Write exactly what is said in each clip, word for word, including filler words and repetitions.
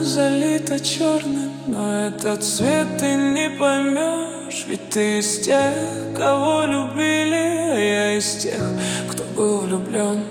залита черным, но этот цвет ты не поймешь. Ведь ты из тех, кого любили, а я из тех, кто был влюблен.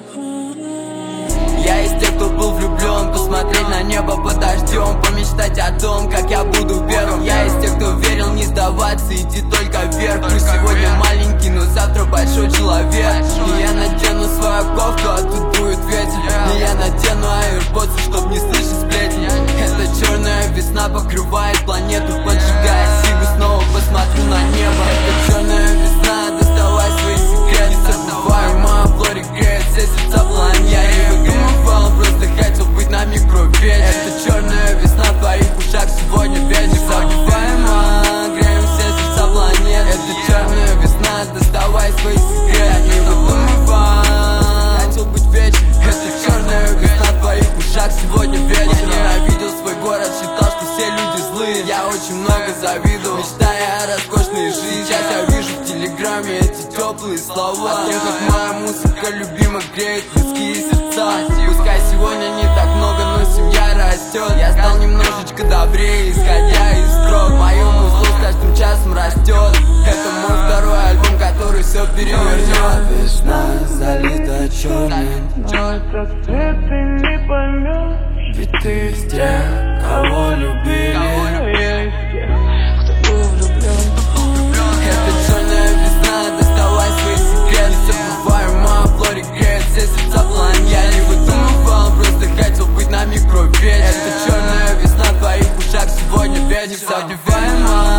Я из тех, кто был влюблен. Посмотреть на небо под дождем, помечтать о том, как я буду первым. Я из тех, кто верил не сдаваться, идти только вверх. Пусть сегодня маленький, но завтра большой человек. И я надену свою кофту, а тут будет ветер. И я надену AirPods, чтоб не слышать сплетни. Эта черная весна покрывает планету, поджигая сигу, снова посмотрю на небо. Это черная весна, доставай свои секреты. Не забывай, my bloody great, все сердца планеты. Я не выдумывал, просто хотел быть на микровече. Это черная весна в твоих ушах, сегодня вечер. Забываемо, греем все сердца планеты. Это черная весна, доставай свои секреты. Я не выдумывал, хотел быть вечер. Это черная весна в твоих ушах, сегодня вечер. Я ненавидел свой город, считал, что все люди злые. Я очень много завидовал, мечтая о роскошной жизни. Сейчас я вижу в телеграме эти теплые слова. От тех, как моя музыка любима греет людские сердца. Пускай сегодня не так много, но семья растет. Я стал немножечко добрее, исходя из строк. Моему злу с каждым часом растет. Это мой второй альбом, который все перевернет. Весна залита черным, но этот цвет ты не поймешь. Ведь ты из тех, кого любили, а я из тех, кто был влюблен. Это черная весна, доставай свои секреты. Не забывай, my bloody great, все сердца планеты. Я не выдумывал, просто хотел быть на микровече. Это черная весна в твоих ушах, сегодня вечер. Забиваемо.